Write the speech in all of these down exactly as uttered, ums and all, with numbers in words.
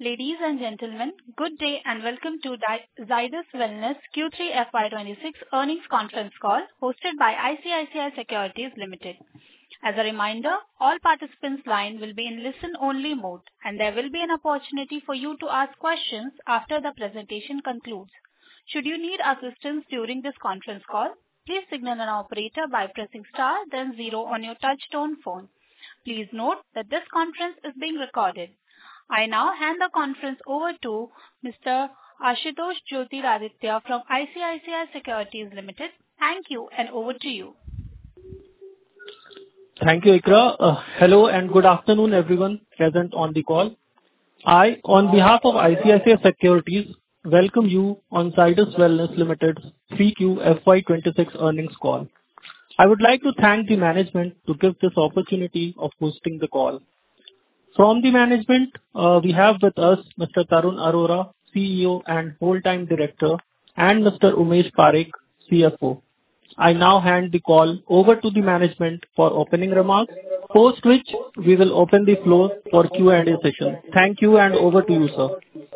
Ladies and gentlemen, good day and welcome to Zydus Wellness Q three F Y twenty-six earnings conference call hosted by I C I C I Securities Limited. As a reminder, all participants' line will be in listen-only mode, and there will be an opportunity for you to ask questions after the presentation concludes. Should you need assistance during this conference call, please signal an operator by pressing star then zero on your touch-tone phone. Please note that this conference is being recorded. I now hand the conference over to Mister Ashutosh Joytiraditya from I C I C I Securities Limited. Thank you, and over to you. Thank you, Ikra. Uh, hello and good afternoon, everyone present on the call. I, on behalf of I C I C I Securities, welcome you on Zydus Wellness Limited's three Q F Y twenty-six earnings call. I would like to thank the management to give this opportunity of hosting the call. From the management, uh, we have with us Mister Tarun Arora, C E O and whole-time director, and Mister Umesh Parekh, C F O. I now hand the call over to the management for opening remarks, post which we will open the floor for Q and A session. Thank you, and over to you, sir.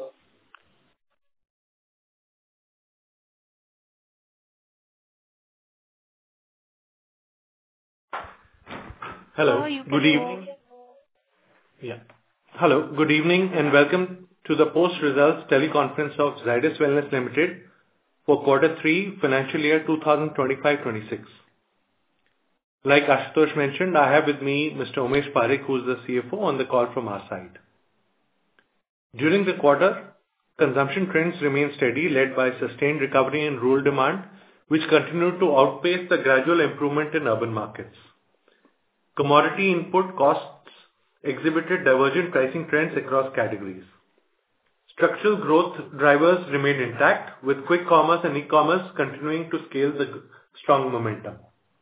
Hello, good evening. Yeah. Hello, good evening and welcome to the post-results teleconference of Zydus Wellness Limited for quarter three financial year twenty twenty-five twenty-six. Like Ashutosh mentioned, I have with me Mister Umesh Parekh, who is the C F O, on the call from our side. During the quarter, consumption trends remained steady, led by sustained recovery in rural demand, which continued to outpace the gradual improvement in urban markets. Commodity input costs exhibited divergent pricing trends across categories. Structural growth drivers remained intact, with quick commerce and e-commerce continuing to scale the strong momentum.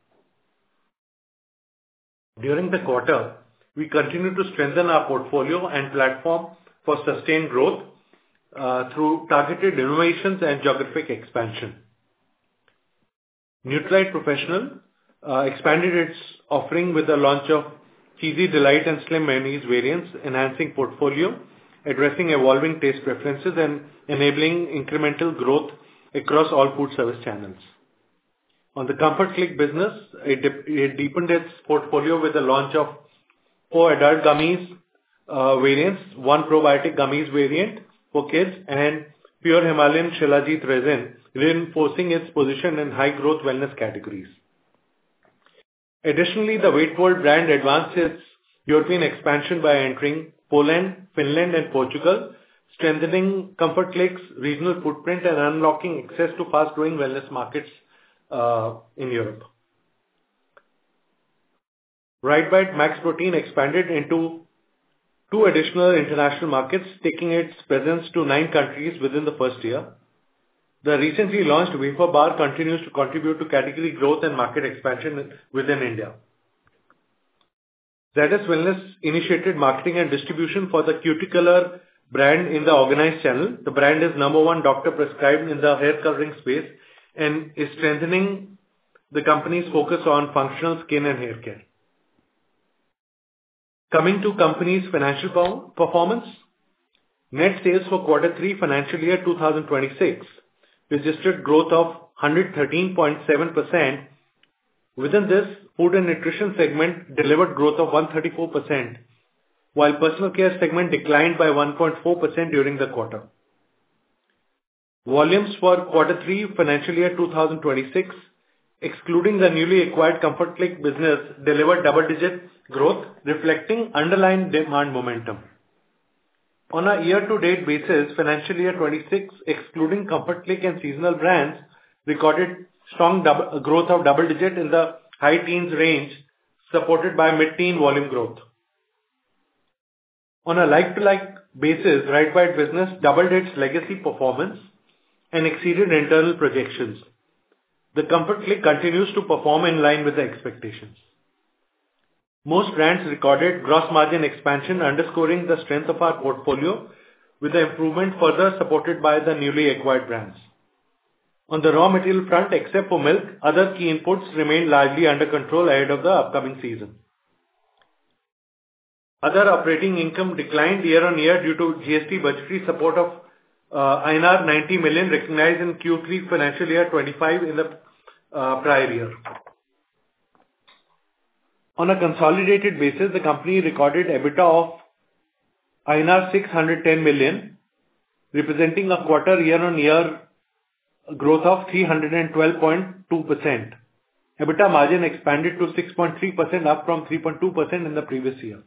During the quarter, we continued to strengthen our portfolio and platform for sustained growth uh, through targeted innovations and geographic expansion. Nutralite Professional uh, expanded its offering with the launch of Cheesy Delight and Slim Mayonnaise variants, enhancing portfolio, addressing evolving taste preferences, and enabling incremental growth across all food service channels. On the Comfort Click business, it, it deepened its portfolio with the launch of four adult gummies uh, variants, one probiotic gummies variant for kids, and pure Himalayan Shilajit resin, reinforcing its position in high-growth wellness categories. Additionally, the WeightWorld brand advanced its European expansion by entering Poland, Finland, and Portugal, strengthening Comfort Click's regional footprint and unlocking access to fast-growing wellness markets uh, in Europe. RiteBite Max Protein expanded into two additional international markets, taking its presence to nine countries within the first year. The recently launched Wafer Bar continues to contribute to category growth and market expansion within India. Zydus Wellness initiated marketing and distribution for the Cuticolor brand in the organized channel. The brand is number one doctor prescribed in the hair coloring space and is strengthening the company's focus on functional skin and hair care. Coming to company's financial performance, net sales for quarter three financial year twenty twenty-six registered growth of one hundred thirteen point seven percent. Within this, food and nutrition segment delivered growth of one hundred thirty-four percent, while personal care segment declined by one point four percent during the quarter. Volumes for quarter three financial year twenty twenty-six, excluding the newly acquired Comfort Click business, delivered double-digit growth, reflecting underlying demand momentum. On a year-to-date basis, financial year twenty-six, excluding Comfort Click and seasonal brands, recorded strong double, growth of double-digit in the high teens range, supported by mid-teen volume growth. On a like-to-like basis, RiteBite business doubled its legacy performance and exceeded internal projections. The Comfort Click continues to perform in line with the expectations. Most brands recorded gross margin expansion, underscoring the strength of our portfolio, with the improvement further supported by the newly acquired brands. On the raw material front, except for milk, other key inputs remain largely under control ahead of the upcoming season. Other operating income declined year-on-year due to G S T budgetary support of uh, I N R ninety million recognized in Q three financial year twenty-five in the uh, prior year. On a consolidated basis, the company recorded EBITDA of I N R six hundred ten million, representing a quarter year-on-year growth of three hundred twelve point two percent. EBITDA margin expanded to six point three percent, up from three point two percent in the previous year.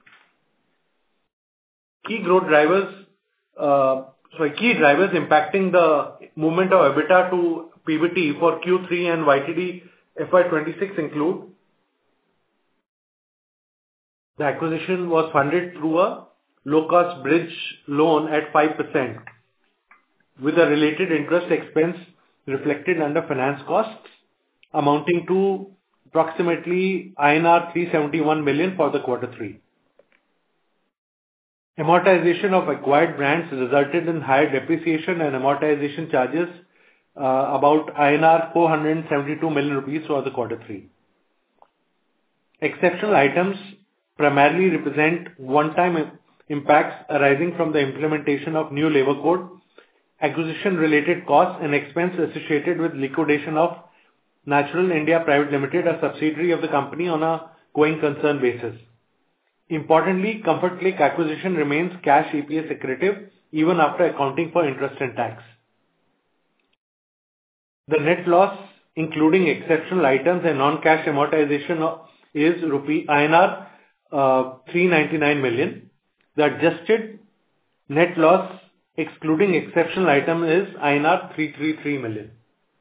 Key growth drivers, uh, sorry, key drivers impacting the movement of EBITDA to P B T for Q three and Y T D F Y twenty-six include: the acquisition was funded through a low-cost bridge loan at five percent, with a related interest expense reflected under finance costs, amounting to approximately I N R three hundred seventy-one million for the quarter three. Amortization of acquired brands resulted in higher depreciation and amortization charges, uh, about I N R four hundred seventy-two million rupees for the quarter three. Exceptional items primarily represent one-time impacts arising from the implementation of new labor code, acquisition-related costs, and expense associated with liquidation of Natural India Private Limited, a subsidiary of the company, on a going concern basis. Importantly, Comfort Click acquisition remains cash E P S accretive even after accounting for interest and tax. The net loss, including exceptional items and non-cash amortization, is rupee I N R uh, three hundred ninety-nine million. The adjusted net loss, excluding exceptional item, is I N R three hundred thirty-three million.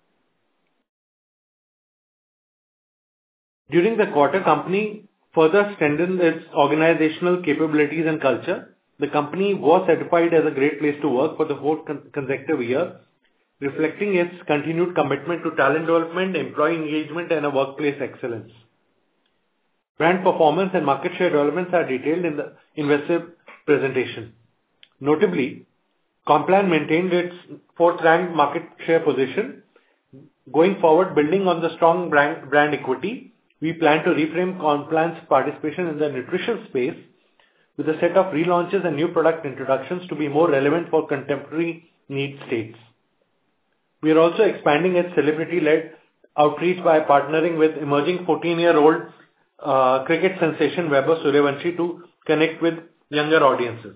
During the quarter, company further strengthened its organizational capabilities and culture. The company was certified as a great place to work for the fourth con- consecutive year, reflecting its continued commitment to talent development, employee engagement, and a workplace excellence. Brand performance and market share developments are detailed in the investor presentation. Notably, Complan maintained its fourth ranked market share position. Going forward, building on the strong brand, brand equity, we plan to reframe Complan's participation in the nutrition space with a set of relaunches and new product introductions to be more relevant for contemporary need states. We are also expanding its celebrity-led outreach by partnering with emerging fourteen-year-old uh, cricket sensation Vaibhav Suryavanshi to connect with younger audiences.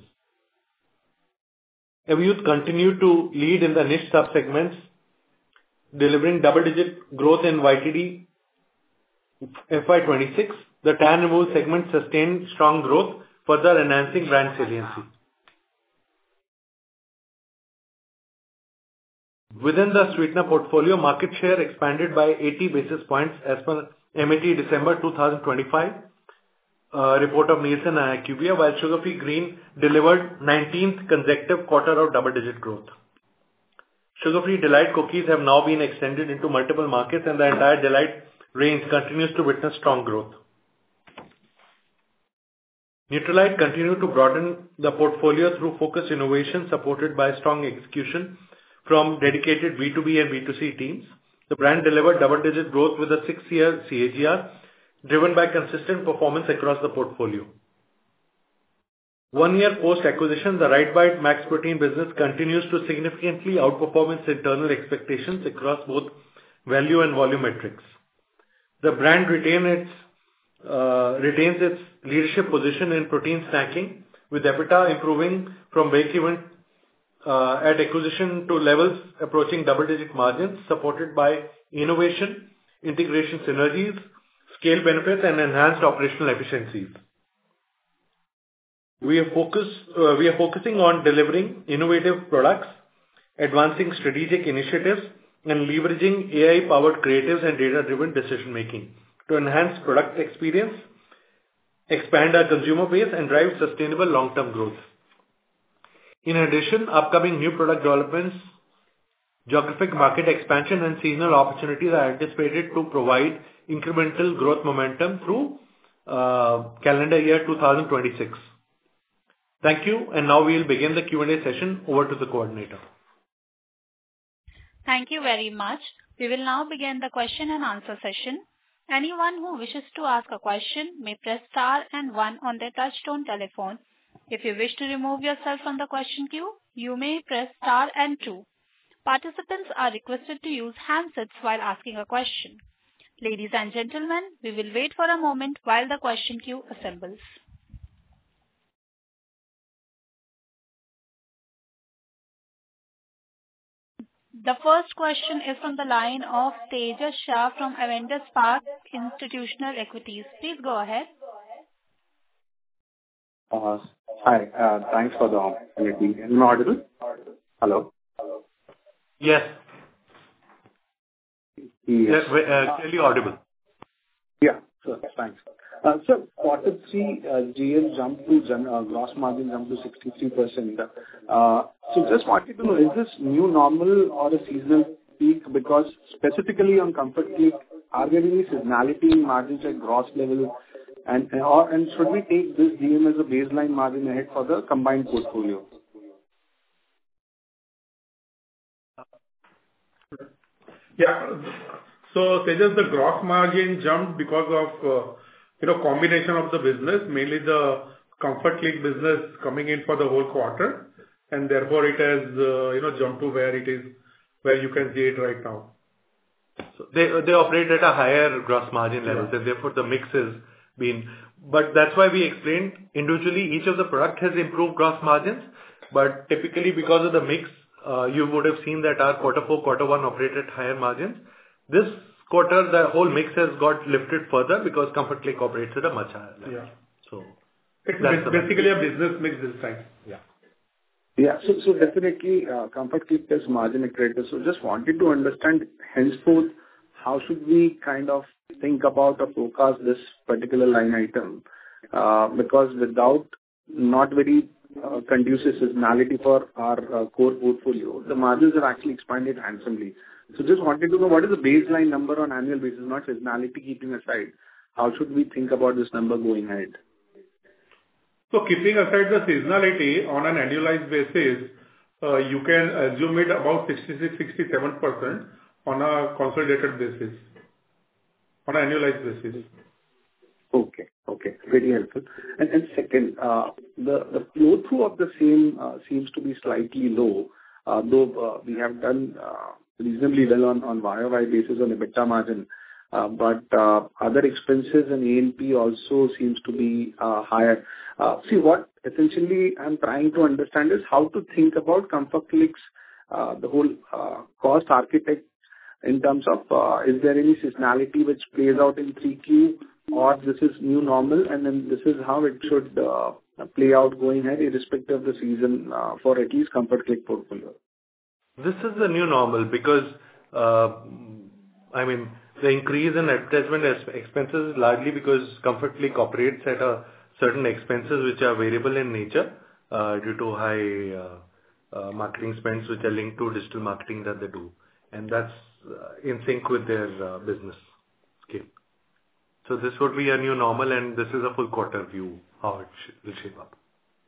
Everyuth continued to lead in the niche sub-segments, delivering double-digit growth in Y T D F Y twenty-six. The tan removal segment sustained strong growth, further enhancing brand saliency. Within the sweetener portfolio, market share expanded by eighty basis points as per M A T December twenty twenty-five uh, report of Nielsen and IQVIA, while Sugar Free Green delivered nineteenth consecutive quarter of double-digit growth. Sugar Free Delight cookies have now been extended into multiple markets, and the entire Delight range continues to witness strong growth. Nutralite continued to broaden the portfolio through focused innovation supported by strong execution from dedicated B two B and B two C teams. The brand delivered double-digit growth with a six-year C A G R driven by consistent performance across the portfolio. One year post-acquisition, the RiteBite Max Protein business continues to significantly outperform its internal expectations across both value and volume metrics. The brand retain its, uh, retains its leadership position in protein snacking, with EBITDA improving from break-even uh, at acquisition to levels approaching double-digit margins, supported by innovation, integration synergies, scale benefits, and enhanced operational efficiencies. We are focused, uh, we are focusing on delivering innovative products, advancing strategic initiatives, and leveraging A I-powered creatives and data-driven decision-making to enhance product experience, expand our consumer base, and drive sustainable long-term growth. In addition, upcoming new product developments, geographic market expansion, and seasonal opportunities are anticipated to provide incremental growth momentum through uh, calendar year twenty twenty-six. Thank you, and now we will begin the Q and A session. Over to the coordinator. Thank you very much. We will now begin the question and answer session. Anyone who wishes to ask a question may press star and one on their touchtone telephone. If you wish to remove yourself from the question queue, you may press star and two. Participants are requested to use handsets while asking a question. Ladies and gentlemen, we will wait for a moment while the question queue assembles. The first question is from the line of Tejas Shah from Avendus Spark Institutional Equities. Please go ahead. Uh, Hi. uh, Thanks for the opportunity. Am I audible? Hello? Yes. Yes. Yes, uh, clearly audible. Yeah. Sure. Thanks. Uh, So quarter three, uh, G M jumped to gen- uh, gross margin jumped to sixty-three percent. Uh, So just wanted to know, is this new normal or a seasonal peak? Because specifically on Comfort Click, are there any seasonality in margins at gross level? And or and should we take this G M as a baseline margin ahead for the combined portfolio? Yeah. So Tejas, the gross margin jumped because of, uh, you know, combination of the business, mainly the Comfort Click business coming in for the whole quarter, and therefore it has, uh, you know, jumped to where it is, where you can see it right now. So they they operate at a higher gross margin level, Yeah. and therefore the mix has been. But that's why we explained individually each of the product has improved gross margins, but typically because of the mix, uh, you would have seen that our quarter four, quarter one operated higher margins. This quarter, the whole mix has got lifted further because Comfort Click operates at a much higher level. Yeah. So It's that's the basically a business mix this time. Yeah. Yeah. So so definitely, uh, Comfort Click is margin accretive. So just wanted to understand henceforth, how should we kind of think about or forecast this particular line item? Uh, Because without not very uh, conducive seasonality for our uh, core portfolio, the margins have actually expanded handsomely. So just wanted to know, what is the baseline number on annual basis, not seasonality keeping aside, how should we think about this number going ahead? So keeping aside the seasonality on an annualized basis, uh, you can assume it about sixty-six to sixty-seven percent on a consolidated basis, on an annualized basis. Okay. Okay. Very helpful. And and second, uh, the the flow-through of the same uh, seems to be slightly low, uh, though uh, we have done uh, reasonably well on on Y O Y basis on EBITDA margin. Uh, But uh, other expenses and A and P also seems to be uh, higher. Uh, See, what essentially I'm trying to understand is how to think about Comfort Click's uh, the whole uh, cost architect in terms of, uh, is there any seasonality which plays out in three Q, or this is new normal, and then this is how it should uh, play out going ahead, irrespective of the season, uh, for at least Comfort Click portfolio? This is the new normal because, uh, I mean, the increase in advertisement ex- expenses is largely because Comfort Click operates at a certain expenses which are variable in nature, uh, due to high uh, uh, marketing spends which are linked to digital marketing that they do. And that's uh, in sync with their uh, business scale. So this would be a new normal, and this is a full quarter view, how it sh- will shape up.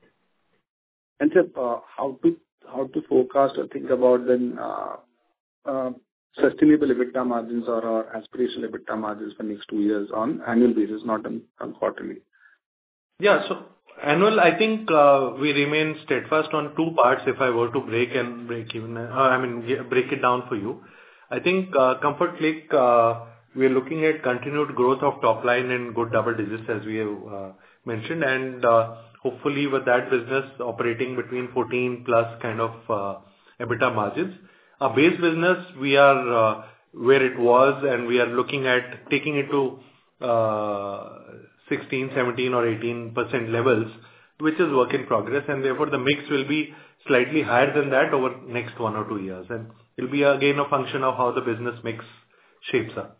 And sir, uh, how to how to forecast or think about then uh, uh, sustainable EBITDA margins or or aspirational EBITDA margins for next two years on annual basis, not on on quarterly? Yeah. So annual, I think, uh, we remain steadfast on two parts if I were to break and break even, uh, I mean, yeah, break it down for you. I think, uh, Comfort Click, uh, we are looking at continued growth of top line in good double digits, as we have uh, mentioned, and uh, hopefully with that business operating between fourteen plus kind of uh, EBITDA margins. Our base business, we are uh, where it was, and we are looking at taking it to uh, sixteen, seventeen or eighteen percent levels, which is work in progress, and therefore the mix will be slightly higher than that over next one or two years. And it'll be again a function of how the business mix shapes up.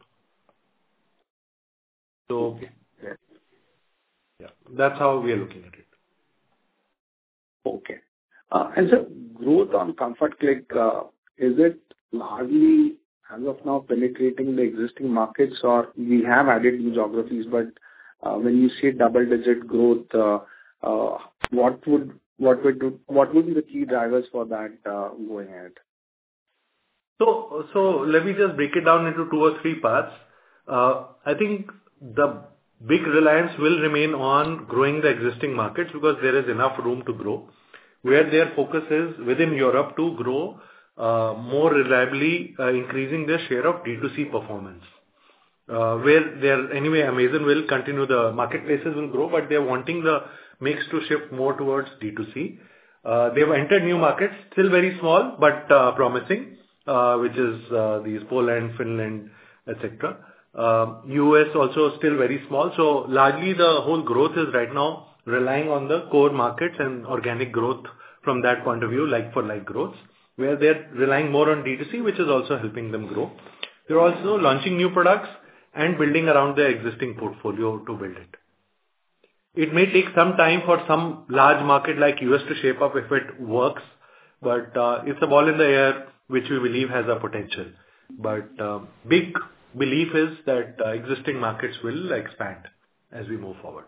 So, Yeah. yeah, that's how we are looking at it. Okay. Uh, And so growth on Comfort Click, uh, is it largely, as of now, penetrating the existing markets, or we have added new geographies, but uh, when you say double-digit growth, uh, uh, what would what would do- what would be the key drivers for that uh, going ahead? So, so let me just break it down into two or three parts. Uh, I think the big reliance will remain on growing the existing markets because there is enough room to grow. Where their focus is within Europe to grow uh, more reliably, uh, increasing their share of D two C performance. Uh, where they're anyway, Amazon will continue, the marketplaces will grow, but they're wanting the mix to shift more towards D two C. Uh, they've entered new markets, still very small, but uh, promising, uh, which is uh, these Poland, Finland, et cetera. Uh, U S also still very small. So largely the whole growth is right now relying on the core markets and organic growth from that point of view, like for like growth, where they're relying more on D two C, which is also helping them grow. They're also launching new products and building around their existing portfolio to build it. It may take some time for some large market like U S to shape up if it works, but uh, it's a ball in the air which we believe has a potential. But uh, big belief is that uh, existing markets will expand as we move forward.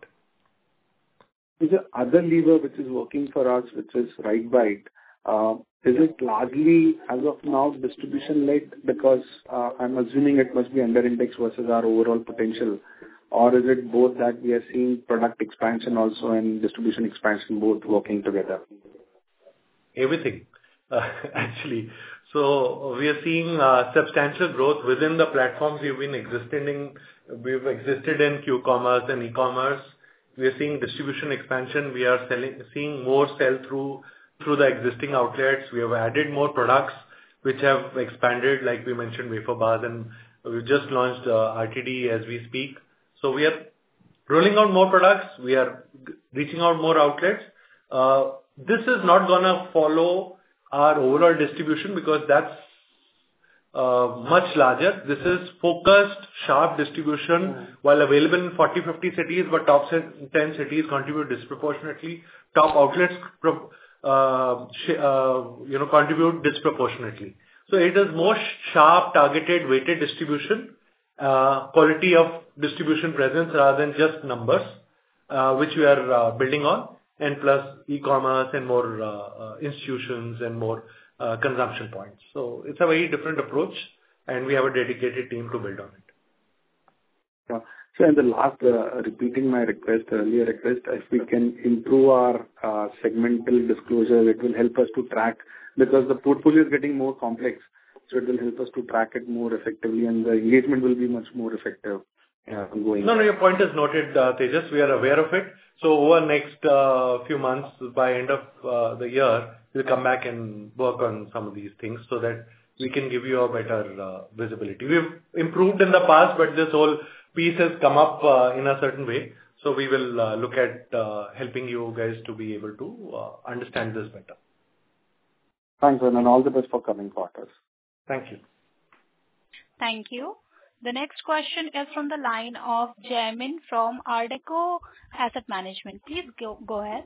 Is the other lever which is working for us, which is RiteBite, uh, is it largely, as of now, distribution-led? Because uh, I'm assuming it must be under-indexed versus our overall potential. Or is it both that we are seeing product expansion also and distribution expansion both working together? Everything, uh, actually. So we are seeing uh, substantial growth within the platforms we've been existing in. We've existed in Q-commerce and e-commerce. We are seeing distribution expansion. We are selling, seeing more sell-through through the existing outlets. We have added more products which have expanded, like we mentioned, wafer bars, and we've just launched uh, R T D as we speak. So we are rolling out more products. We are reaching out more outlets. Uh, this is not gonna follow our overall distribution because that's uh, much larger. This is focused, sharp distribution mm. while available in forty, fifty cities, but top ten cities contribute disproportionately. Top outlets, uh, sh- uh, you know, contribute disproportionately. So it is more sharp, targeted, weighted distribution, uh, quality of distribution presence rather than just numbers, uh, which we are uh, building on, and plus e-commerce and more uh, uh, institutions and more uh, consumption points. So it's a very different approach, and we have a dedicated team to build on it. Yeah. So in the last, uh, repeating my request, earlier request, if we can improve our uh, segmental disclosure, it will help us to track, because the portfolio is getting more complex, so it will help us to track it more effectively, and the engagement will be much more effective. Yeah, going. No, no, your point is noted, uh, Tejas. We are aware of it. So over the next uh, few months, by end of uh, the year, we'll come back and work on some of these things so that we can give you a better uh, visibility. We've improved in the past, but this whole piece has come up uh, in a certain way. So we will uh, look at uh, helping you guys to be able to uh, understand this better. Thanks, and all the best for coming quarters. Thank you. Thank you. The next question is from the line of Jaimin from Ardeco Asset Management. Please go, go ahead.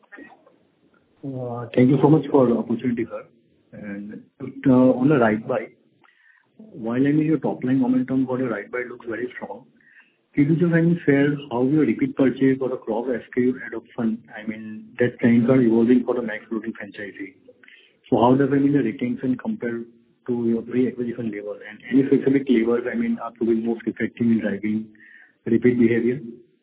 Uh, thank you so much for the opportunity, sir. And uh, on the RiteBite, while I mean your top line momentum for the RiteBite looks very strong, could you just I mean share how your repeat purchase or the cross S K U adoption, I mean that trends are evolving for the Max Protein franchisee. So how does I mean the retention compare to your pre-acquisition level, and any specific levers, I mean, are proving most effective in driving repeat behavior?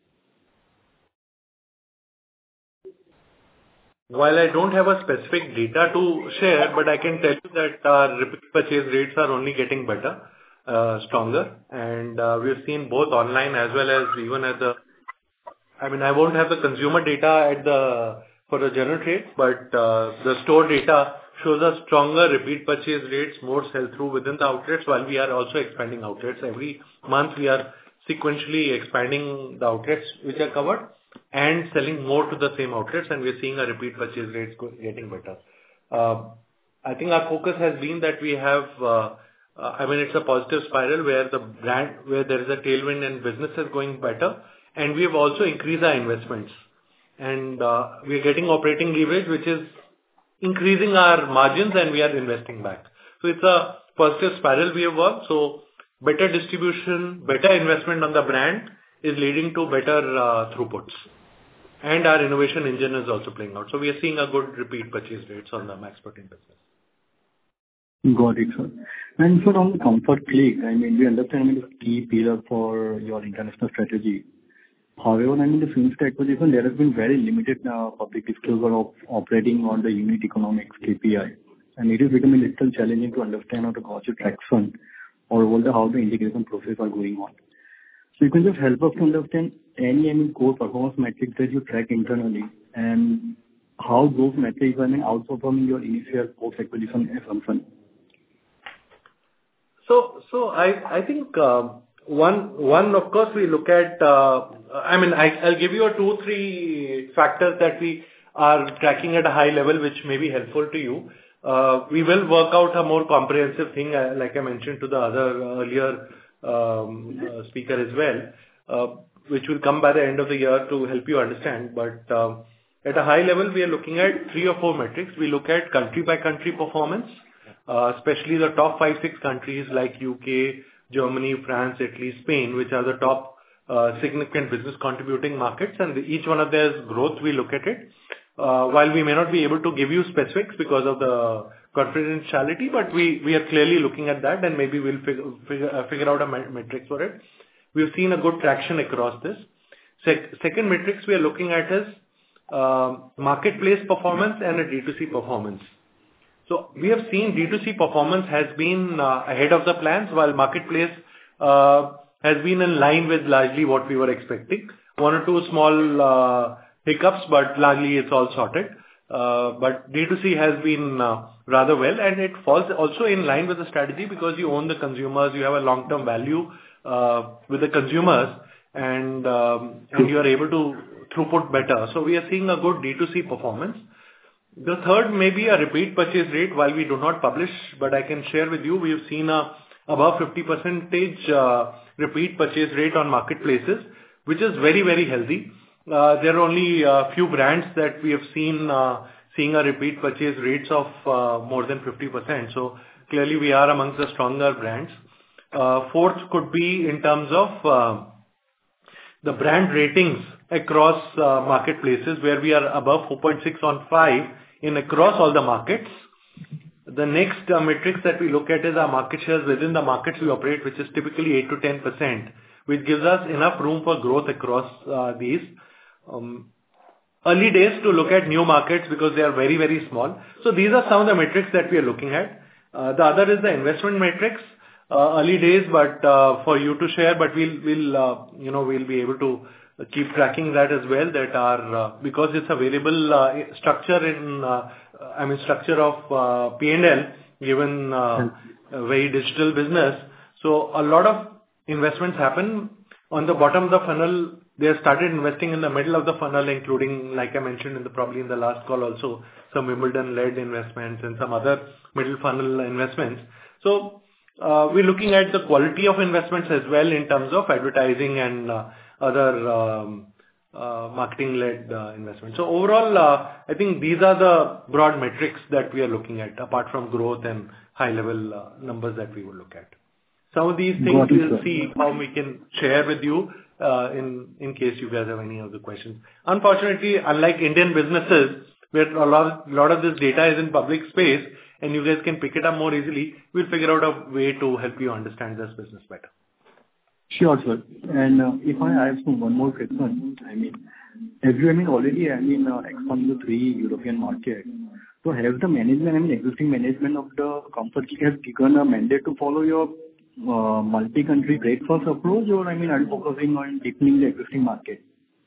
While I don't have a specific data to share, but I can tell you that our repeat purchase rates are only getting better, uh, stronger, and uh, we've seen both online as well as even at the, I mean, I won't have the consumer data at the for the general trade, but uh, the store data shows us stronger repeat purchase rates, more sell-through within the outlets, while we are also expanding outlets. Every month, we are sequentially expanding the outlets which are covered and selling more to the same outlets, and we're seeing our repeat purchase rates getting better. Uh, I think our focus has been that we have, uh, uh, I mean, it's a positive spiral where the brand, where there is a tailwind and business is going better, and we have also increased our investments. And uh, we are getting operating leverage, which is increasing our margins, and we are investing back. So it's a positive spiral we have worked. So better distribution, better investment on the brand is leading to better uh, throughputs. And our innovation engine is also playing out. So we are seeing a good repeat purchase rates on the Max Protein business. Got it, sir. And sir, on the Comfort Click, I mean, we understand, I mean, it's a key pillar for your international strategy. However, I mean, the since the acquisition, there has been very limited uh, public disclosure of operating on the unit economics K P I, and it is becoming a little challenging to understand how to gauge the traction or what the, how the integration process are going on. So you can just help us to understand any, I mean, core performance metrics that you track internally and how those metrics are, I mean, outperforming your initial post-acquisition assumption. So, so I, I think, uh, one, one, of course, we look at, uh, I mean, I, I'll give you a two, three factors that we are tracking at a high level, which may be helpful to you. Uh, we will work out a more comprehensive thing, uh, like I mentioned to the other uh, earlier um, uh, speaker as well, uh, which will come by the end of the year to help you understand. But uh, at a high level, we are looking at three or four metrics. We look at country by country performance, uh, especially the top five, six countries like U K, Germany, France, Italy, Spain, which are the top uh, significant business contributing markets, and each one of their growth, we look at it. Uh, while we may not be able to give you specifics because of the confidentiality, but we, we are clearly looking at that, and maybe we'll figure, figure, uh, figure out a metrics for it. We've seen a good traction across this. Sec- second metrics we are looking at is uh, marketplace performance and a D two C performance. So we have seen D two C performance has been uh, ahead of the plans, while marketplace uh, has been in line with largely what we were expecting. One or two small uh, hiccups, but largely it's all sorted. Uh, but D two C has been uh, rather well, and it falls also in line with the strategy because you own the consumers, you have a long-term value uh, with the consumers, and um, and you are able to throughput better. So we are seeing a good D two C performance. The third may be a repeat purchase rate, while we do not publish, but I can share with you, we have seen a above fifty percent uh, repeat purchase rate on marketplaces, which is very, very healthy. Uh, there are only a few brands that we have seen uh, seeing a repeat purchase rates of uh, more than fifty percent. So clearly we are amongst the stronger brands. Uh, fourth could be in terms of uh, the brand ratings across uh, marketplaces, where we are above four point six on five in across all the markets. The next uh, metrics that we look at is our market shares within the markets we operate, which is typically eight to ten percent, which gives us enough room for growth across uh, these. Um, early days to look at new markets because they are very, very small. So these are some of the metrics that we are looking at. Uh, the other is the investment metrics. Uh, early days, but uh, for you to share, but we'll, we'll, uh, you know, we'll be able to keep tracking that as well, that are, uh, because it's a variable uh, structure in, uh, I mean, structure of uh, P and L, given uh, a very digital business. So a lot of investments happen on the bottom of the funnel. They have started investing in the middle of the funnel, including, like I mentioned in the, probably in the last call also, some Wimbledon-led investments and some other middle funnel investments. So, Uh, we're looking at the quality of investments as well in terms of advertising and uh, other um, uh, marketing-led uh, investments. So overall, uh, I think these are the broad metrics that we are looking at, apart from growth and high-level uh, numbers that we will look at. Some of these things we'll see how we can share with you uh, in in case you guys have any other questions. Unfortunately, unlike Indian businesses, where a lot, lot of this data is in public space, and you guys can pick it up more easily, we'll figure out a way to help you understand this business better. Sure, sir. And uh, if I ask one more question, I mean, have you, I mean, already, I mean, uh, expanded the three European markets. So have the management, I mean, existing management of the company has given a mandate to follow your uh, multi-country breakfast approach, or, I mean, are you focusing on deepening the existing market?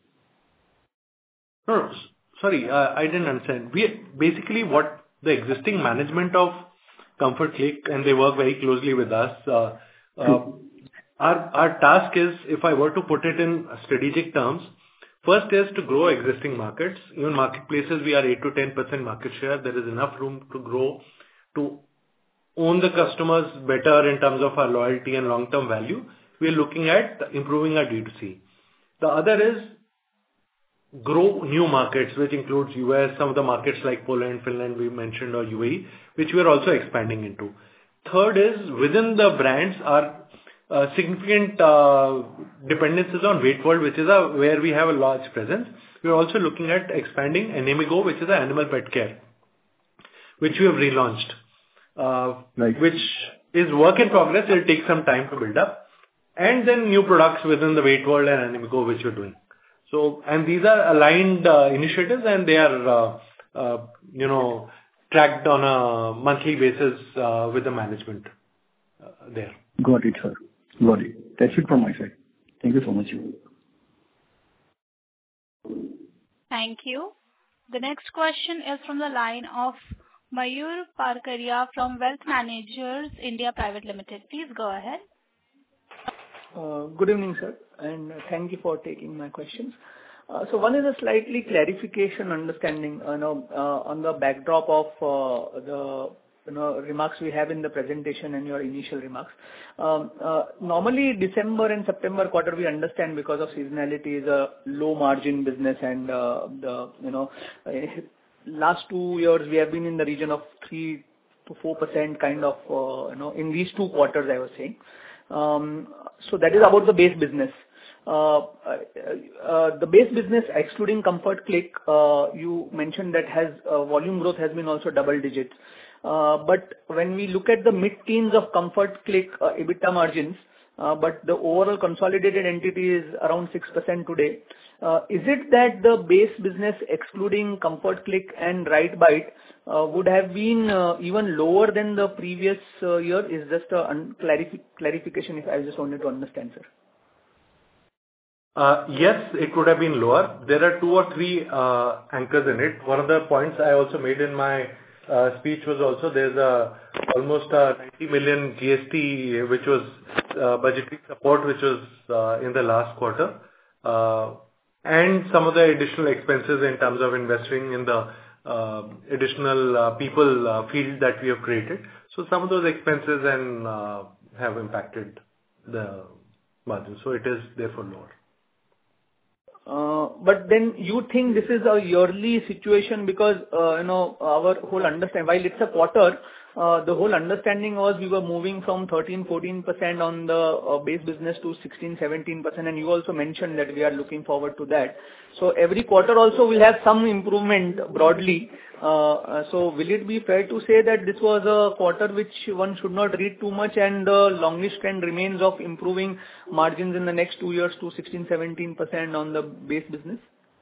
No, no, sorry, uh, I didn't understand. We basically what the existing management of Comfort Click, and they work very closely with us. Uh, uh, our our task is, if I were to put it in strategic terms, first is to grow existing markets. Even marketplaces, we are eight to ten percent market share. There is enough room to grow, to own the customers better in terms of our loyalty and long-term value. We are looking at improving our D two C. The other is grow new markets, which includes U S, some of the markets like Poland, Finland, we mentioned, or U A E, which we are also expanding into. Third is, within the brands are uh, significant uh, dependencies on WeightWorld, which is a, where we have a large presence. We are also looking at expanding Animigo, which is an animal pet care, which we have relaunched. uh, Right. which is work in progress. It'll take some time to build up. And then new products within the Weight World and Animigo, which we're doing. So, and these are aligned uh, initiatives, and they are, uh, uh, you know, tracked on a monthly basis uh, with the management uh, there. Got it, sir. Got it. That's it from my side. Thank you so much. Thank you. The next question is from the line of Mayur Parkaria from Wealth Managers India Private Limited. Please go ahead. Uh, Good evening, sir, and thank you for taking my questions. Uh, So one is a slightly clarification understanding, you know, uh, on the backdrop of uh, the, you know, remarks we have in the presentation and your initial remarks. Um, uh, Normally, December and September quarter, we understand because of seasonality is a low margin business and, uh, the, you know, eh, last two years we have been in the region of three to four percent kind of, uh, you know, in these two quarters, I was saying. Um, So that is about the base business. Uh, uh, uh, The base business, excluding Comfort Click, uh, you mentioned that has uh, volume growth has been also double digits. Uh, But when we look at the mid-teens of Comfort Click uh, EBITDA margins, uh, but the overall consolidated entity is around six percent today. Uh, Is it that the base business, excluding Comfort Click and RiteBite, uh, would have been uh, even lower than the previous uh, year? Is just a un- clarifi- clarification if I just wanted to understand, sir. Uh, Yes, it could have been lower. There are two or three uh, anchors in it. One of the points I also made in my uh, speech was also there's a almost a ninety million G S T, which was uh, budgetary support, which was uh, in the last quarter. Uh, And some of the additional expenses in terms of investing in the uh, additional uh, people uh, field that we have created. So some of those expenses and uh, have impacted the margin. So it is therefore lower. Uh, But then you think this is a yearly situation because, uh, you know, our whole understanding, while it's a quarter, uh, the whole understanding was we were moving from thirteen fourteen percent on the uh, base business to sixteen seventeen percent, and you also mentioned that we are looking forward to that. So every quarter also will have some improvement broadly. Uh, uh, So will it be fair to say that this was a quarter which one should not read too much, and the longish trend remains of improving margins in the next two years to sixteen seventeen percent on the base business?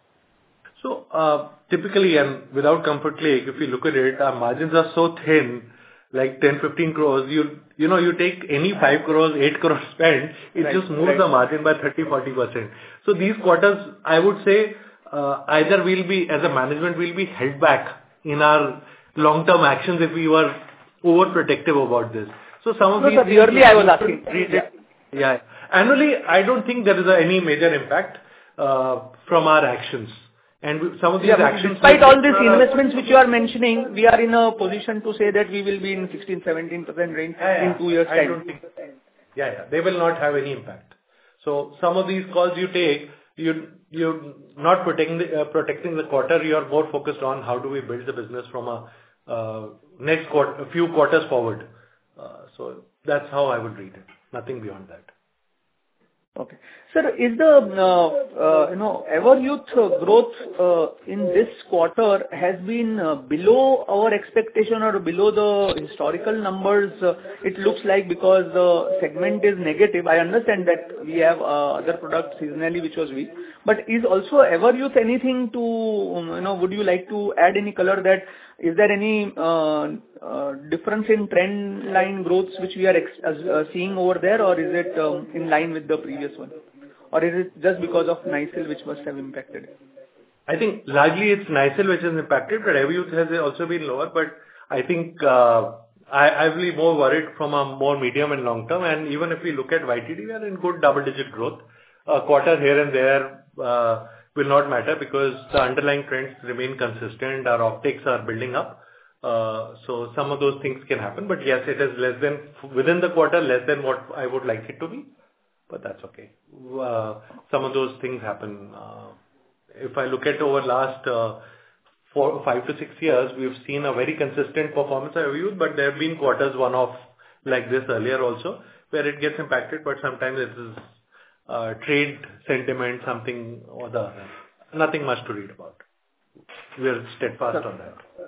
So, uh, typically, and without Comfort Click, if you look at it, our margins are so thin, like ten, fifteen crores. You, you know, you take any five crores, eight crores spend, it Right. just moves Right. the margin by thirty, forty percent. So these quarters, I would say, uh, either we'll be, as a management, we'll be held back in our long-term actions if we were overprotective about this. So some of No, these... sir, yearly I was asking. Yeah. Yeah. Annually, I don't think there is a- any major impact uh, from our actions. And we- some of these Yeah, but actions... despite all these are- investments which you are mentioning, we are in a position to say that we will be in sixteen seventeen percent range Yeah, yeah. in two years' I time. don't think... Yeah, yeah. They will not have any impact. So some of these calls you take, you, you're not protecting the, uh, protecting the quarter, you are more focused on how do we build the business from a uh, next quarter, a few quarters forward. Uh, So that's how I would read it. Nothing beyond that. Okay. Sir, is the, uh, uh, you know, Everyuth uh, growth uh, in this quarter has been uh, below our expectation or below the historical numbers? Uh, It looks like because the segment is negative. I understand that we have uh, other products seasonally, which was weak. But is also Everyuth anything to, um, you know, would you like to add any color that is there any uh, uh, difference in trend line growths which we are ex- uh, seeing over there, or is it um, in line with the previous one? Or is it just because of Nycil which must have impacted? I think largely it's Nycil which is impacted, but Everyuth has also been lower. But I think uh, I, I will be more worried from a more medium and long term. And even if we look at Y T D, we are in good double-digit growth. A quarter here and there uh, will not matter because the underlying trends remain consistent. Our optics are building up. Uh, so some of those things can happen. But yes, it is less than, within the quarter, less than what I would like it to be. But that's okay. Uh, some of those things happen. Uh, if I look at over last uh, four, five to six years, we've seen a very consistent performance of Everyuth, but there have been quarters one-off like this earlier also, where it gets impacted, but sometimes it is uh, trade sentiment, something or the other. Nothing much to read about. We are steadfast on that.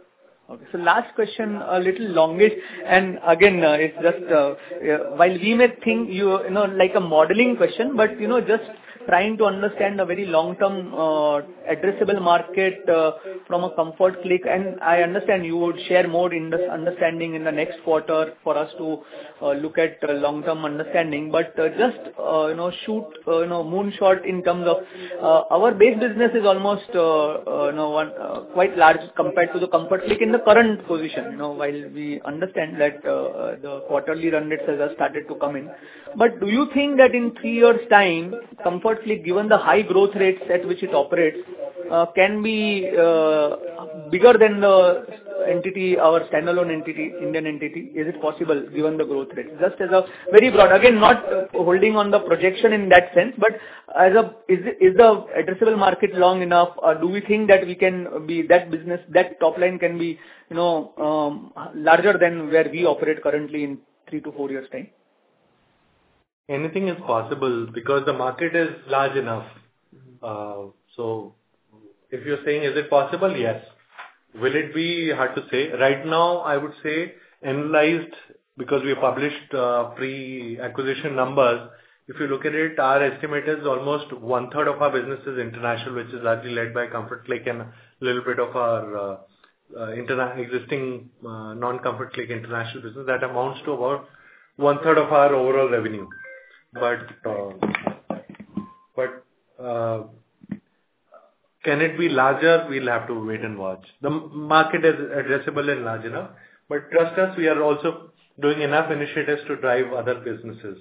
Okay. So last question, a little longish, and again, uh, it's just, uh, uh, while we may think you, you know, like a modeling question, but, you know, just trying to understand a very long-term, uh, addressable market, uh, from a Comfort Click. And I understand you would share more in this understanding in the next quarter for us to, uh, look at uh, long-term understanding. But, uh, just, uh, you know, shoot, uh, you know, moonshot in terms of, uh, our base business is almost, uh, uh, you know, one, uh, quite large compared to the Comfort Click in the current position, you know, while we understand that uh, the quarterly run rates has started to come in. But do you think that in three years' time, Comfort Click, given the high growth rates at which it operates, uh, can be uh, bigger than the entity, our standalone entity, Indian entity? Is it possible given the growth rate? Just as a very broad, again, not holding on the projection in that sense, but as a, is is the addressable market long enough? Or do we think that we can be that business, that top line can be, you know, um, larger than where we operate currently in three to four years' time? Anything is possible because the market is large enough. Uh, so if you're saying, is it possible? Yes. Will it be? Hard to say. Right now, I would say analyzed, because we published uh, pre-acquisition numbers. If you look at it, our estimate is almost one third of our business is international, which is largely led by Comfort Click and a little bit of our uh, uh, interna- existing uh, non-Comfort Click international business. That amounts to about one third of our overall revenue. But uh, but uh, can it be larger? We'll have to wait and watch. The market is addressable and large enough, but trust us, we are also doing enough initiatives to drive other businesses.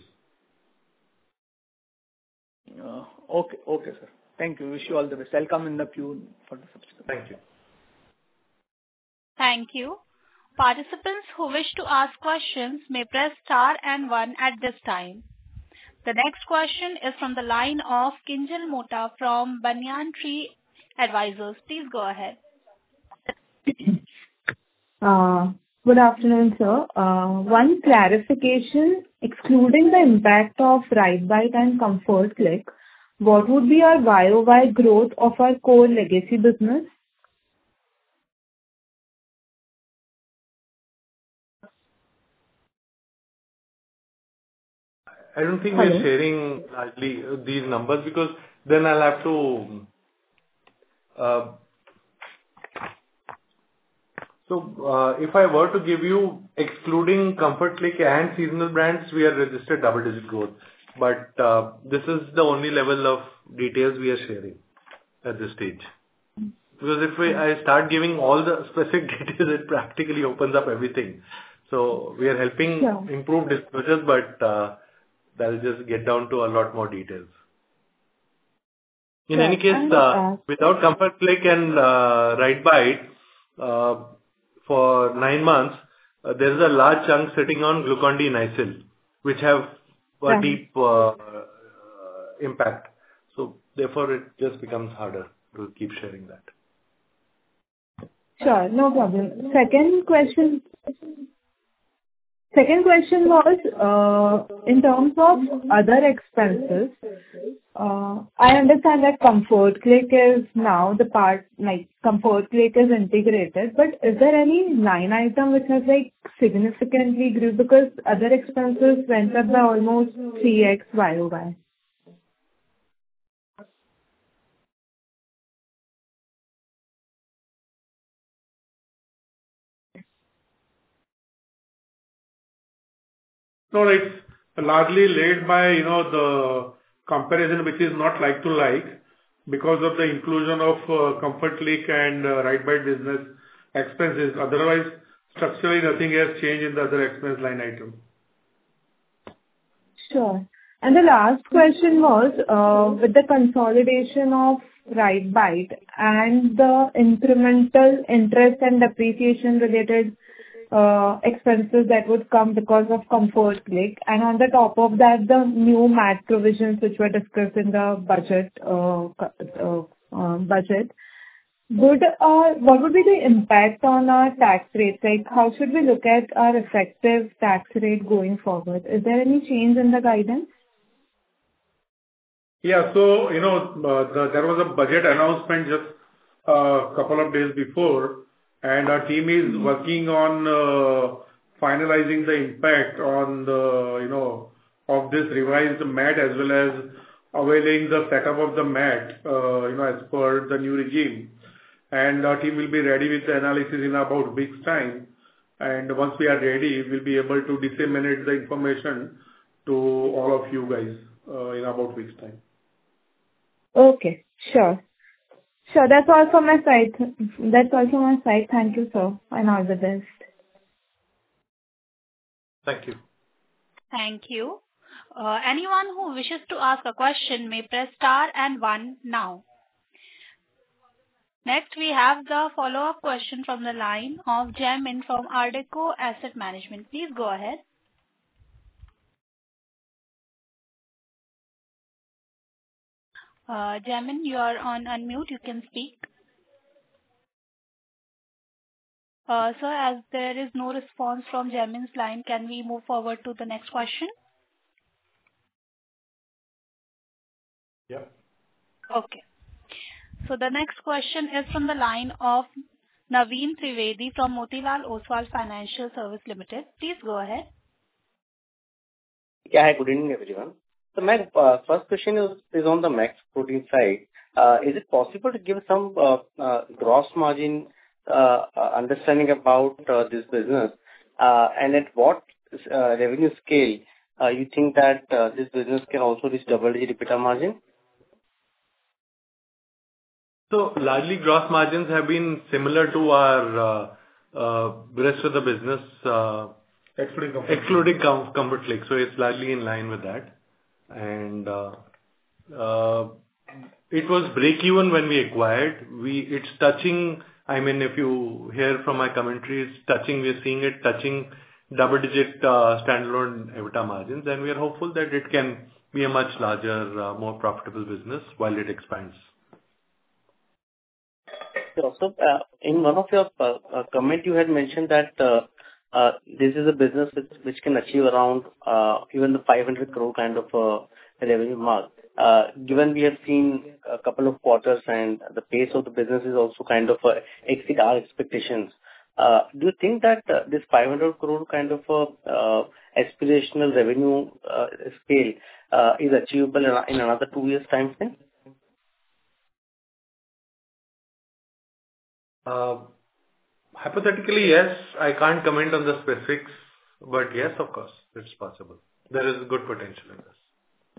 Uh, okay, okay, sir. Thank you. Wish you all the best. I'll come in the queue for the subsequent. Thank you. Thank you. Participants who wish to ask questions may press star and one at this time. The next question is from the line of Kinjal Mota from Banyan Tree Advisors. Please go ahead. Uh, good afternoon, sir. Uh, one clarification, excluding the impact of RiteBite and Comfort Click, what would be our Y O Y growth of our core legacy business? I don't think Hello? we're sharing largely these numbers because then I'll have to. Uh, so uh, if I were to give you excluding Comfort Click and seasonal brands, we are registered double-digit growth. But uh, this is the only level of details we are sharing at this stage. Because if we, I start giving all the specific details, it practically opens up everything. So we are helping Yeah. improve disclosures, but uh, that'll just get down to a lot more details. In Sure. any case, And, uh, uh, without Comfort Click and uh, RiteBite, uh, for nine months, uh, there is a large chunk sitting on Glucon-D Nycil, which have a Right. deep uh, uh, impact. So therefore, it just becomes harder to keep sharing that. Sure, no problem. Second question. Second question was, uh, in terms of other expenses, uh, I understand that Comfort Click is now the part, like, Comfort Click is integrated, but is there any line item which has, like, significantly grew? Because other expenses went up by almost three x Y O Y. No, it's largely led by, you know, the comparison, which is not like to like, because of the inclusion of uh, Comfort Click and uh, RiteBite business expenses. Otherwise, structurally, nothing has changed in the other expense line item. Sure. And the last question was, uh, with the consolidation of RiteBite and the incremental interest and depreciation related uh, expenses that would come because of Comfort Click, and on the top of that, the new M A T provisions which were discussed in the budget, uh, uh, uh, budget. Would, uh, what would be the impact on our tax rate? Like, how should we look at our effective tax rate going forward? Is there any change in the guidance? Yeah. So, you know, uh, the, there was a budget announcement just a uh, couple of days before, and our team is working on uh, finalizing the impact on the, you know, of this revised M A T as well as availing the setup of the M A T, uh, you know, as per the new regime. And our team will be ready with the analysis in about a week's time. And once we are ready, we'll be able to disseminate the information to all of you guys uh, in about a week's time. Okay, sure. Sure, that's all from my side. That's all from my side. Thank you, sir, and all the best. Thank you. Thank you. Uh, anyone who wishes to ask a question may press star and one now. Next, we have the follow-up question from the line of Jamin from Ardeco Asset Management. Please go ahead. Uh, Jamin, you are on unmute. You can speak. Uh, sir, as there is no response from Jamin's line, can we move forward to the next question? Yeah. Okay. So the next question is from the line of Naveen Trivedi from Motilal Oswal Financial Services Limited. Please go ahead. Yeah, hi, good evening, everyone. So my uh, first question is, is on the Max Protein side. Uh, is it possible to give some uh, uh, gross margin uh, uh, understanding about uh, this business, uh, and at what uh, revenue scale uh, you think that uh, this business can also reach double-digit EBITDA margin? So largely gross margins have been similar to our uh, uh, rest of the business, uh, Excluding comfort. excluding com- Comfort Click. So it's largely in line with that. And uh, uh, it was break-even when we acquired. We It's touching, I mean, if you hear from my commentary, it's touching, we're seeing it touching double-digit uh, standalone EBITDA margins, and we are hopeful that it can be a much larger, uh, more profitable business while it expands. So, uh, in one of your uh, uh, comment, you had mentioned that uh, uh, this is a business which, which can achieve around uh, even the five hundred crore kind of uh, revenue mark. Uh, given we have seen a couple of quarters and the pace of the business is also kind of uh, exceed our expectations. Uh, do you think that uh, this five hundred crore kind of uh, uh, aspirational revenue uh, scale uh, is achievable in, in another two years time frame? Uh, hypothetically, yes. I can't comment on the specifics, but yes, of course, it's possible. There is good potential in this.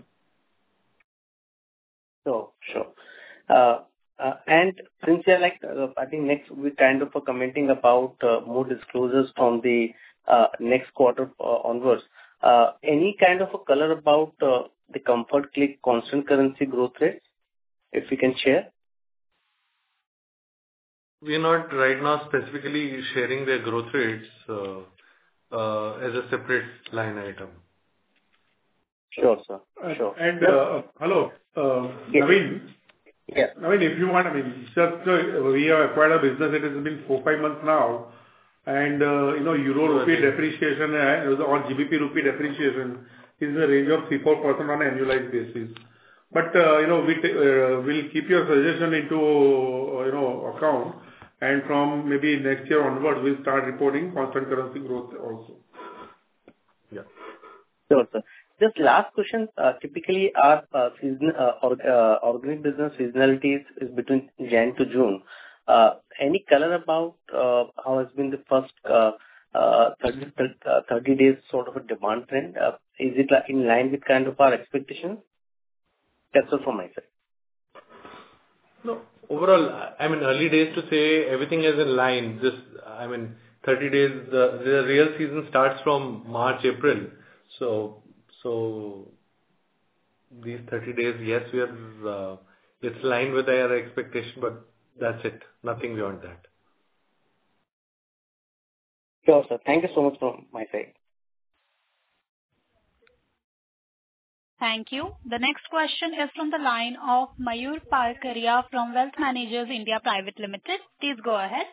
Sure, sure. Uh, uh, and since you're like, uh, I think next we're kind of uh, commenting about uh, more disclosures from the uh, next quarter uh, onwards. Uh, any kind of a color about uh, the Comfort Click constant currency growth rate, if we can share? We are not right now specifically sharing their growth rates uh, uh, as a separate line item. Sure, sir. Sure. And uh, hello, uh, Yes. Naveen. Yeah. Naveen, if you want, I mean, just uh, we have acquired a business. It has been four, five months now, and uh, you know, euro rupee depreciation uh, or G B P rupee depreciation is in the range of three, four percent on an annualized basis. But uh, you know, we t- uh, will keep your suggestion into uh, you know account, and from maybe next year onwards, we'll start reporting constant currency growth also. Yeah. Sure, sir. Just last question. Uh, typically, our uh, season, uh, or, uh, organic business seasonality is, is between Jan to June. Uh, any color about uh, how has been the first uh, uh, thirty, uh, thirty days sort of a demand trend? Uh, is it like in line with kind of our expectations? That's all from my side. No, overall, I mean, early days to say everything is in line. Just, I mean, thirty days, the, the real season starts from March, April. So, so these thirty days, yes, we are, uh, it's aligned with our expectation, but that's it. Nothing beyond that. Sure, sir. Thank you so much from my side. Thank you. The next question is from the line of Mayur Parkaria from Wealth Managers India Private Limited. Please go ahead.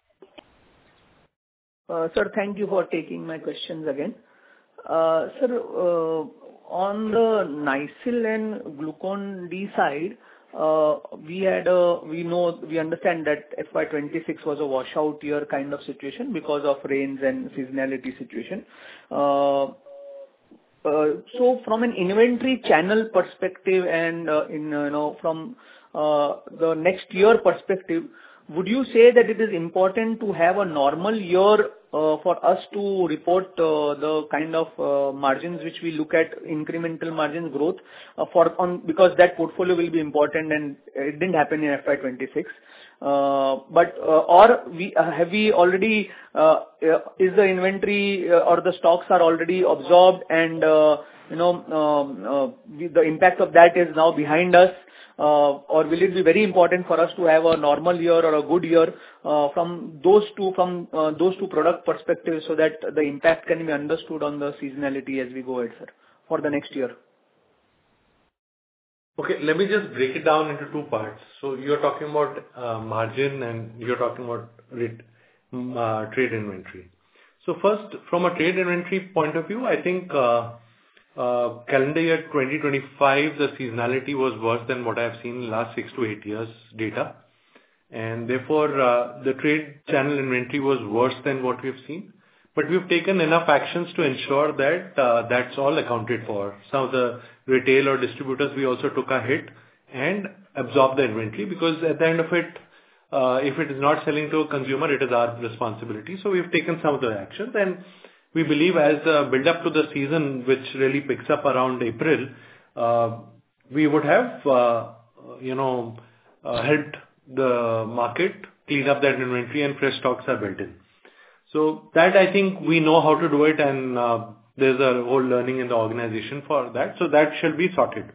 Uh, Sir, thank you for taking my questions again. Uh, Sir, uh, on the Nycil and Glucon-D side, uh, we had a, we know, we understand that F Y twenty-six was a washout year kind of situation because of rains and seasonality situation. Uh, uh, so from an inventory channel perspective and uh, in uh, you know from uh, the next year perspective, would you say that it is important to have a normal year uh, for us to report uh, the kind of uh, margins which we look at, incremental margin growth uh, for on because that portfolio will be important and it didn't happen in F Y twenty-six. Uh, but uh, or we uh, have we already uh, uh, is the inventory uh, or the stocks are already absorbed and uh, you know um, uh, we, the impact of that is now behind us. Uh, or will it be very important for us to have a normal year or a good year uh, from those two from uh, those two product perspectives so that the impact can be understood on the seasonality as we go ahead, sir, for the next year? Okay, let me just break it down into two parts. So you're talking about uh, margin and you're talking about rate, uh, trade inventory. So first, from a trade inventory point of view, I think uh, Uh, calendar year twenty twenty-five, the seasonality was worse than what I have seen in the last six to eight years data. And therefore, uh, the trade channel inventory was worse than what we have seen. But we've taken enough actions to ensure that uh, that's all accounted for. Some of the retail or distributors, we also took a hit and absorbed the inventory because at the end of it, uh, if it is not selling to a consumer, it is our responsibility. So we've taken some of the actions and we believe as the build up to the season, which really picks up around April, uh, we would have, uh, you know, uh, helped the market clean up that inventory and fresh stocks are built in. So that I think we know how to do it and uh, there's a whole learning in the organization for that. So that shall be sorted.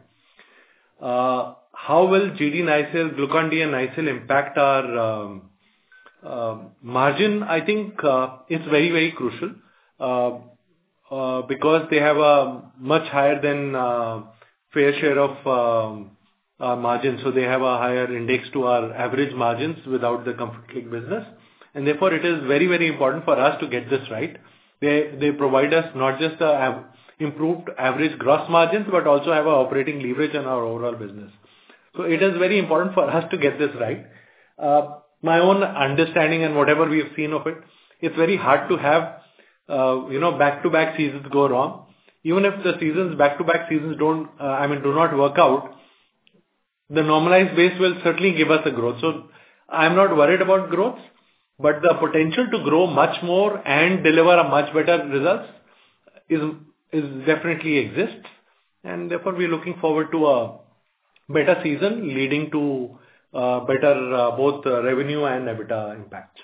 Uh, how will G D Nycil, Glucon-D and Nycil impact our um, uh, margin? I think uh, it's very, very crucial. Uh, uh, because they have a much higher than uh, fair share of um, our margins. So they have a higher index to our average margins without the Comfort Click business. And therefore, it is very, very important for us to get this right. They they provide us not just a av- improved average gross margins, but also have a operating leverage on our overall business. So it is very important for us to get this right. Uh, my own understanding and whatever we have seen of it, it's very hard to have Uh, you know, back-to-back seasons go wrong. Even if the seasons, back-to-back seasons don't, uh, I mean, do not work out, the normalized base will certainly give us a growth. So I'm not worried about growth, but the potential to grow much more and deliver a much better results is, is definitely exists. And therefore we're looking forward to a better season leading to uh, better uh, both uh, revenue and EBITDA impacts.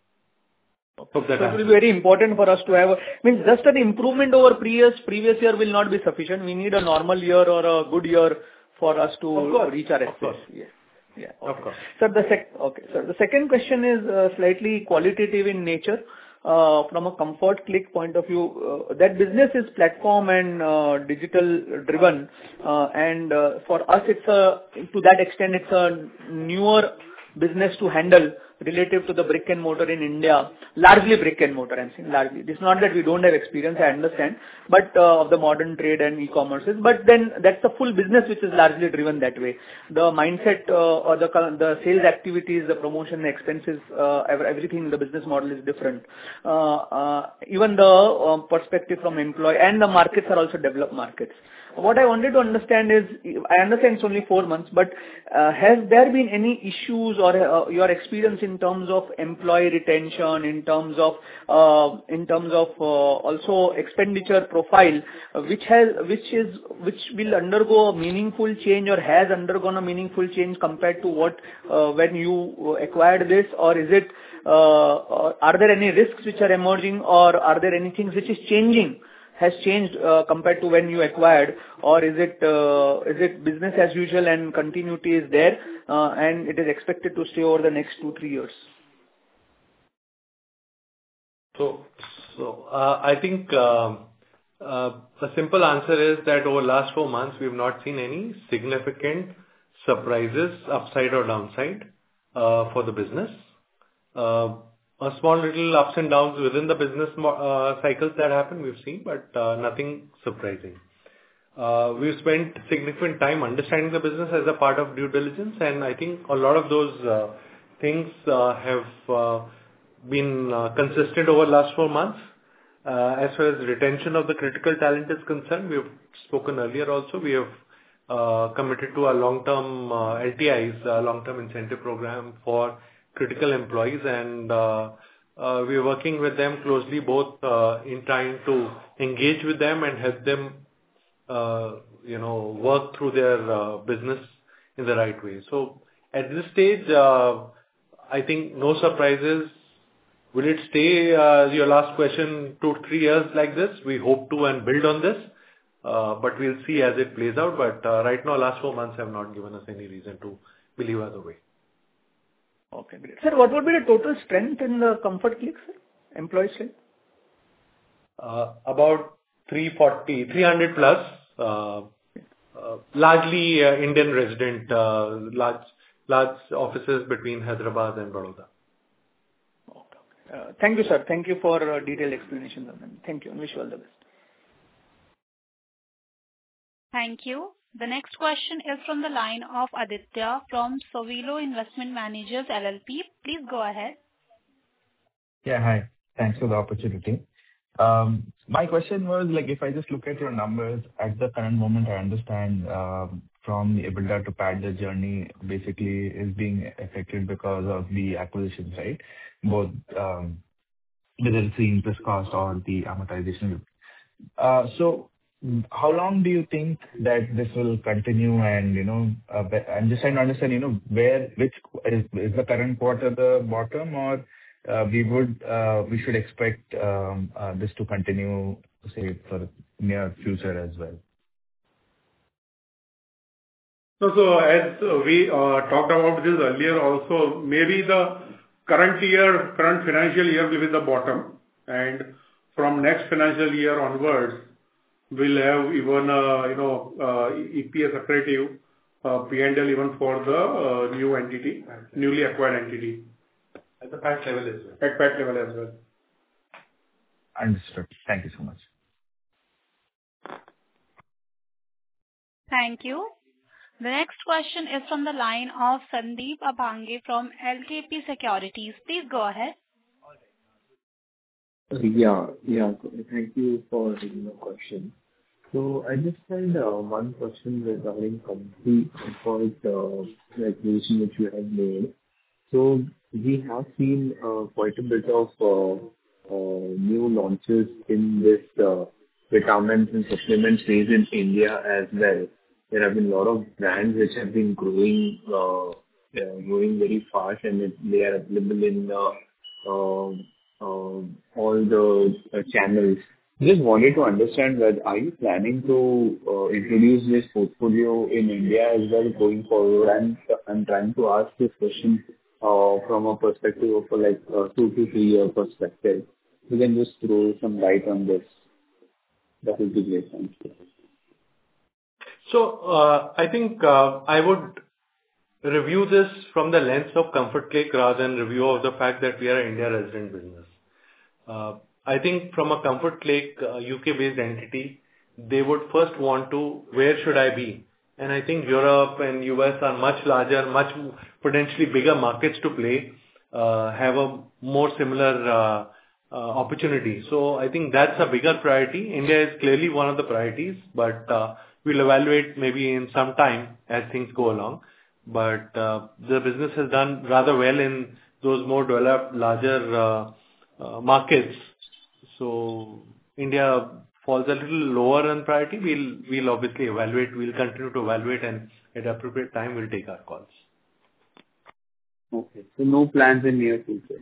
So it will be very important for us to have, a, means just an improvement over previous previous year will not be sufficient. We need a normal year or a good year for us to reach our aspirations. Yes. Yeah. Okay. Of course. So the sec, okay. So the second question is uh, slightly qualitative in nature. Uh, from a Comfort Click point of view, uh, that business is platform and uh, digital driven, uh, and uh, for us, it's a to that extent, it's a newer business to handle relative to the brick and mortar in India, largely brick and mortar, I'm saying largely. It's not that we don't have experience, I understand, but uh, of the modern trade and e-commerces, but then that's the full business which is largely driven that way. The mindset uh, or the the sales activities, the promotion, the expenses, uh, everything in the business model is different. Uh, uh, even the uh, perspective from employee and the markets are also developed markets. What I wanted to understand is, I understand it's only four months, but uh, has there been any issues or uh, your experience in terms of employee retention, in terms of uh, in terms of uh, also expenditure profile, uh, which has which is which will undergo a meaningful change or has undergone a meaningful change compared to what uh, when you acquired this, or is it uh, or are there any risks which are emerging, or are there any things which is changing? Has changed uh, compared to when you acquired, or is it uh, is it business as usual and continuity is there uh, and it is expected to stay over the next two three years? So, so uh, I think uh, uh, the simple answer is that over the last four months we've not seen any significant surprises, upside or downside, uh, for the business. Uh, A small little ups and downs within the business uh, cycles that happen, we've seen, but uh, nothing surprising. Uh, we've spent significant time understanding the business as a part of due diligence, and I think a lot of those uh, things uh, have uh, been uh, consistent over the last four months. Uh, as far as retention of the critical talent is concerned, we have spoken earlier also. We have uh, committed to a long-term uh, L T Is, uh, long-term incentive program for critical employees, and uh, uh, we are working with them closely, both uh, in trying to engage with them and help them Uh, you know, work through their uh, business in the right way. So at this stage, uh, I think no surprises. Will it stay, uh, your last question, two, three years like this? We hope to and build on this, uh, but we'll see as it plays out. But uh, right now, last four months have not given us any reason to believe other way. Okay, great. Sir, what would be the total strength in the Comfort Click, sir? Employee strength? Uh, about three forty, three hundred plus, uh, uh, largely uh, Indian resident, uh, large large offices between Hyderabad and Baroda. Okay. Uh, Thank you, sir. Thank you for uh, detailed explanation. Thank you, and wish you all the best. Thank you. The next question is from the line of Aditya from Sovilo Investment Managers L L P. Please go ahead. Yeah, hi. Thanks for the opportunity. Um, My question was, like, if I just look at your numbers at the current moment, I understand um, from the EBITDA to P A T, the journey basically is being affected because of the acquisitions, right? Both, um, whether it's the interest cost or the amortization. Uh, So mm, how long do you think that this will continue? And, you know, uh, but I'm just trying to understand, you know, where, which is is the current quarter the bottom, or Uh, we would, uh, we should expect um, uh, this to continue, say, for near future as well? So, so as we uh, talked about this earlier also, maybe the current year, current financial year will be the bottom, and from next financial year onwards, we'll have even, uh, you know, uh, E P S accretive, uh, P and L even for the uh, new entity, newly acquired entity. At the P A T level as well. At P A T level as well. Understood. Thank you so much. Thank you. The next question is from the line of Sandeep Abhange from L K P Securities. Please go ahead. Yeah, yeah. Thank you for taking the question. So I just had uh, one question regarding complete effort uh, acquisition which you have made. So we have seen uh, quite a bit of uh, uh, new launches in this uh, vitamins and supplement space in India as well. There have been a lot of brands which have been growing uh, uh, growing very fast, and it, they are available in uh, uh, uh, all the uh, channels. Just wanted to understand that are you planning to uh, introduce this portfolio in India as well going forward? And I'm trying to ask this question Uh, from a perspective of a, like a two to three year perspective. You can just throw some light on this. That would be great. Thank you. So, uh, I think uh, I would review this from the lens of Comfort Click rather than review of the fact that we are an India resident business. Uh, I think from a Comfort Click uh, U K-based entity, they would first want to, where should I be? And I think Europe and U S are much larger, much potentially bigger markets to play, uh, have a more similar uh, uh, opportunity. So I think that's a bigger priority. India is clearly one of the priorities, but uh, we'll evaluate maybe in some time as things go along. But uh, the business has done rather well in those more developed, larger uh, uh, markets. So India falls a little lower in priority. We'll we'll obviously evaluate. We'll continue to evaluate, and at appropriate time, we'll take our calls. Okay. So no plans in near future?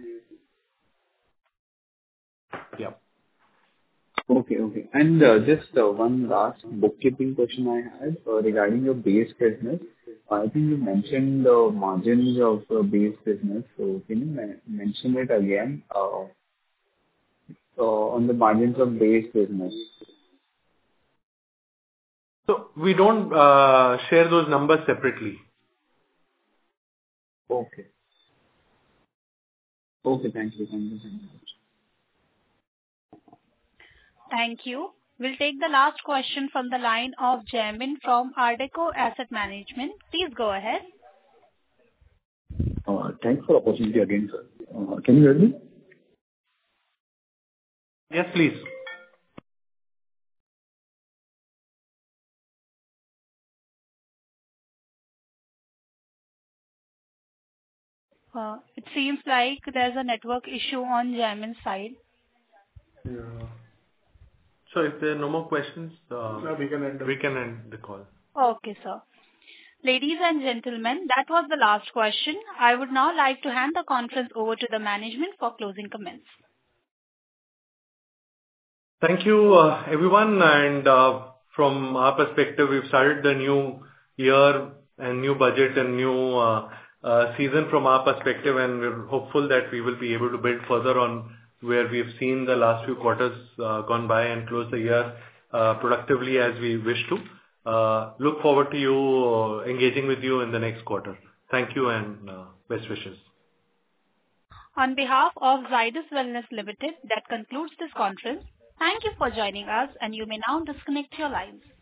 Yeah. Okay, okay. And uh, just uh, one last bookkeeping question I had uh, regarding your base business. I think you mentioned the margins of the base business. So can you men- mention it again uh, uh, on the margins of base business? So we don't uh, share those numbers separately. Okay. Okay, thank you. Thank you so much. Thank you. We'll take the last question from the line of Jaimin from Ardeco Asset Management. Please go ahead. Uh, Thanks for the opportunity again, sir. Uh, Can you hear me? Yes, please. Uh, it seems like there's a network issue on Jaimin's side. Yeah. So if there are no more questions, uh, No, we can end the- we can end the call. Okay, sir. Ladies and gentlemen, that was the last question. I would now like to hand the conference over to the management for closing comments. Thank you, uh, everyone. And uh, from our perspective, we've started the new year and new budget and new uh, uh, season from our perspective, and we're hopeful that we will be able to build further on where we've seen the last few quarters uh, gone by and close the year uh, productively as we wish to. Uh, Look forward to you uh, engaging with you in the next quarter. Thank you and uh, best wishes. On behalf of Zydus Wellness Limited, that concludes this conference. Thank you for joining us, and you may now disconnect your lines.